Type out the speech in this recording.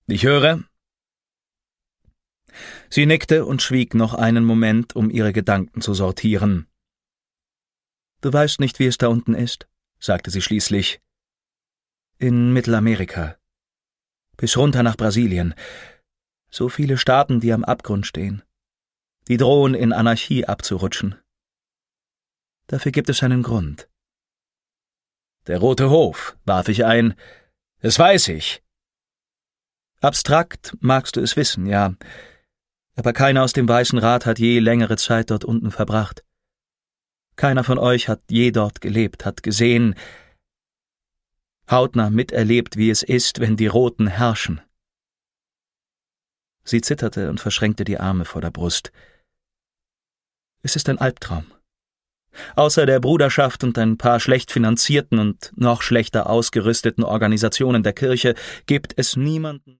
Ich höre. Sie nickte und schwieg noch einen Moment, um ihre Gedanken zu sortieren. »Du weißt nicht, wie es da unten ist«, sagte sie schließlich. »In Mittelamerika. Bis runter nach Brasilien. So viele Staaten, die am Abgrund stehen. Die drohen, in Anarchie abzurutschen. Dafür gibt es einen Grund.« »Der Rote Hof«, warf ich ein. »Das weiß ich.« »Abstrakt magst du es wissen, ja. Aber keiner aus dem Weißen Rat hat je längere Zeit dort unten verbracht. Keiner von euch hat je dort gelebt, hat gesehen, hautnah miterlebt, wie es ist, wenn die Roten herrschen.« Sie zitterte und verschränkte die Arme vor der Brust. »Es ist ein Albtraum. Außer der Bruderschaft und ein paar schlecht finanzierten und noch schlechter ausgerüsteten Organisationen der Kirche gibt es niemanden.«